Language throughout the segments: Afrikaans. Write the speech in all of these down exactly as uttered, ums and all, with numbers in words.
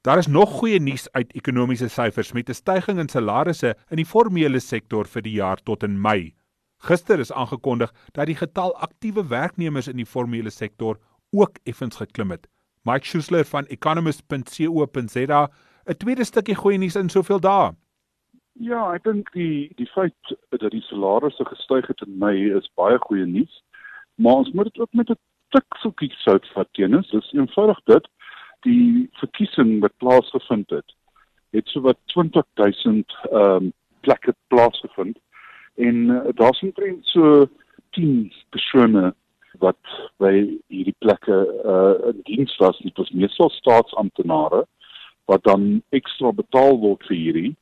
Daar is nog goeie nuus uit ekonomiese syfers met 'n stygings in salarisse in die formele sektor vir die jaar tot in Mei. Gister is aangekondig dat die getal aktiewe werknemers in die formele sektor ook effens geklim het. Mike Schuessler van economist punt co punt za, 'n tweede stukkie goeie nuus in soveel dae. Ja, ek dink die die feit dat die salarisse gestyg het in Mei is baie goeie nuus, maar ons moet dit ook met 'n tik soekie sout vat teenoor. Dis eenvoudig dit, die verkiesing wat plaasgevind het, het so wat twintig duisend um, plekke plaasgevind en uh, daar's omtrent so tien persone wat by hierdie plekke uh, in diens was. Dit was meestal staatsamptenare wat dan ekstra betaal word vir hierdie.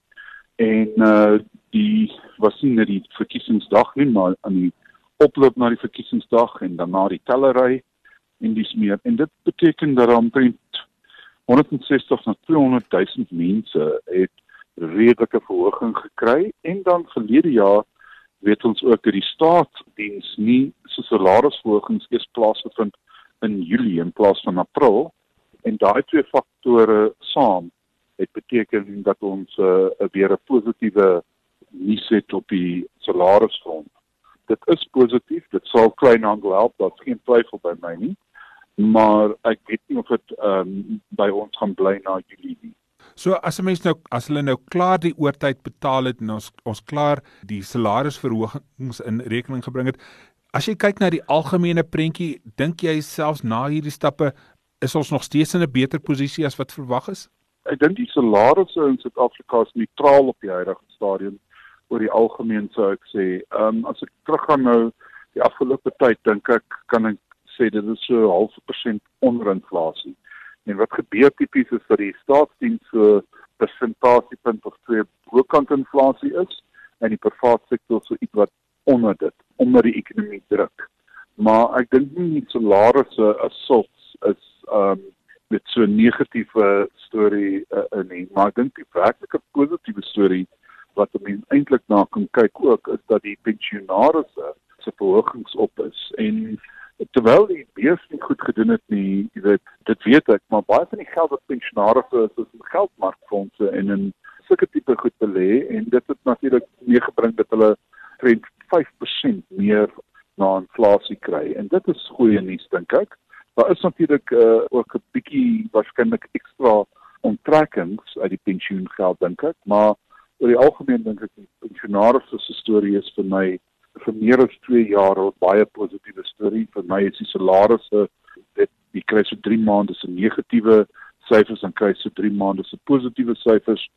En uh, die was nie net die verkiesingsdag nie, maar aan die oploop na die verkiesingsdag en dan na die tellery en dis meer. En dit beteken dat omtrent honderdsestig na tweehonderd duisend mense het redelike verhoging gekry en dan verlede jaar weet ons ook dat die staatsdiens nie so salarisverhogings eers plaasgevind in Julie in plaas van April en daai twee faktore saam het beteken dat ons uh, weer 'n positiewe nuus het op die salarisfront. Dit is positief, dit sal kleinhandel help, daar's geen twyfel by my nie, maar ek weet nie of dit um, by ons gaan bly na Julie nie. So as 'n mens nou as hulle nou klaar die oortyd betaal het en ons ons klaar die salarisverhogings in rekening gebring het, as jy kyk na die algemene prentjie, dink jy selfs na hierdie stappe is ons nog steeds in 'n beter posisie as wat verwag is? Ek dink die salarisse in Suid-Afrika is neutraal op die huidige stadium oor die algemeen sou ek sê. Ehm um, as ek teruggaan nou die afgelope tyd dink ek kan ek sê dit is so 'n half persent onder inflasie. En wat gebeur tipies is dat die staatsdiens so persentasiepunt of twee bokant inflasie is en die private sektor so iets wat onder dit, onder die ekonomie druk. Maar ek dink nie die salarisse as sulks is ehm um, met so 'n negatiewe storie uh, nie, maar ek dink die werklike positiewe storie wat mense eintlik na kan kyk ook is dat die pensionaarsse se verhogings op is en terwyl die beurs nie goed gedoen het nie, jy weet, dit weet ek, maar baie van die geld wat pensionaarsse is, is in geldmarkfondse en in sulke tipe goed belê en dit het natuurlik meegebring dat hulle omtrent vyf persent meer na inflasie kry en dit is goeie nuus dink ek. Daar is natuurlik uh, ook 'n bietjie waarskynlik ekstra onttrekkings uit die pensioengeld dink ek, maar oor die algemeen dink ek die pensionaarsse se storie is vir my vir meer as twee jaar 'n baie positiewe storie. Vir my is die salarisse dit jy kry so drie maande se negatiewe syfers en kry so drie maande se positiewe syfers.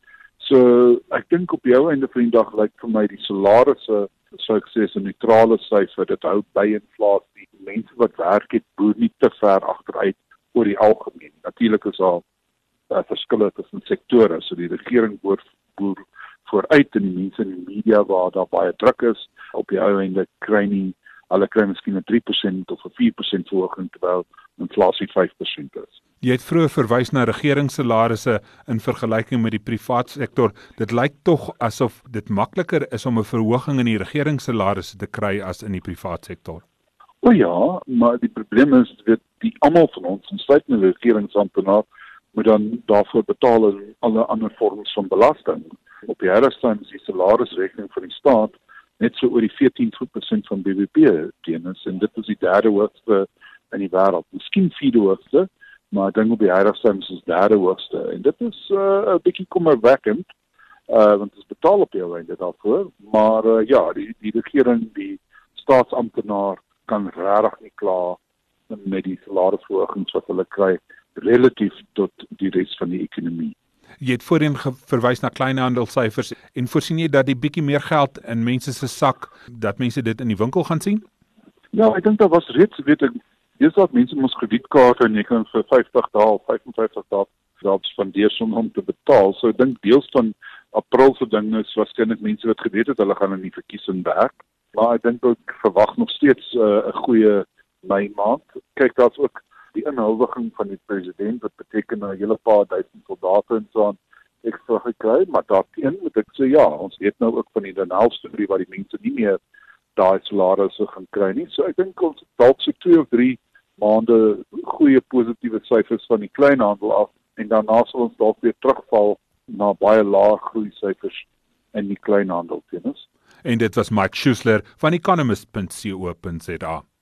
So ek dink op jou einde van die dag lyk vir my die salarisse sou ek sê is 'n neutrale syfer. Dit hou by inflasie. Mense wat werk het boer nie te ver agteruit oor die algemeen. Natuurlik is daar uh, verskille tussen sektore. So die regering boer boer vooruit en die mense in die media waar daar baie druk is op die ou einde kry nie hulle kry miskien 'n drie persent of 'n vier persent verhoging terwyl inflasie vyf persent is. Jy het vroeër verwys na regeringssalarisse in vergelyking met die private sektor. Dit lyk tog asof dit makliker is om 'n verhoging in die regeringssalarisse te kry as in die private sektor. O ja, maar die probleem is weet die almal van ons, insluitend die regeringsamptenaar, moet dan daarvoor betaal in alle ander vorms van belasting. Op die huidige stadium is die salarisrekening van die staat net so oor die veertien persent van B B P teenoor en dit is die derde hoogste in die wêreld. Miskien vierde hoogste, maar ek dink op die huidige stadium is dit derde hoogste en dit is 'n uh, bietjie kommerwekkend, uh, want dit is betaal op jou einde daarvoor, maar uh, ja, die die regering, die staatsamptenaar kan regtig nie kla met die salarisverhogings wat hulle kry relatief tot die res van die ekonomie. Jy het voorheen verwys na kleinhandelsyfers en voorsien jy dat die bietjie meer geld in mense se sak, dat mense dit in die winkel gaan sien? Ja, ek dink daar was reeds, weet ek, dis dat mense mos kredietkaarte en jy kan vir vyftig dae of vyf en vyftig dae selfs spandeer sonder om te betaal. So ek dink deels van April se ding is waarskynlik mense wat geweet het hulle gaan in die verkiesing werk, maar ek dink ook verwag nog steeds 'n uh, goeie Mei maand. Kyk, daar's ook die inhuldiging van die president wat beteken 'n hele paar duisend soldate en so aan ekstra gekry, maar daarteen moet ek sê ja, ons weet nou ook van die Danel storie waar die mense nie meer daai salarisse gaan kry nie. So ek dink ons dalk so twee of drie maande goeie positiewe syfers van die kleinhandel af en daarna sal ons dalk weer terugval na baie lae groeisyfers in die kleinhandel teenoor. En dit was Mike Schuessler van economist punt co punt za.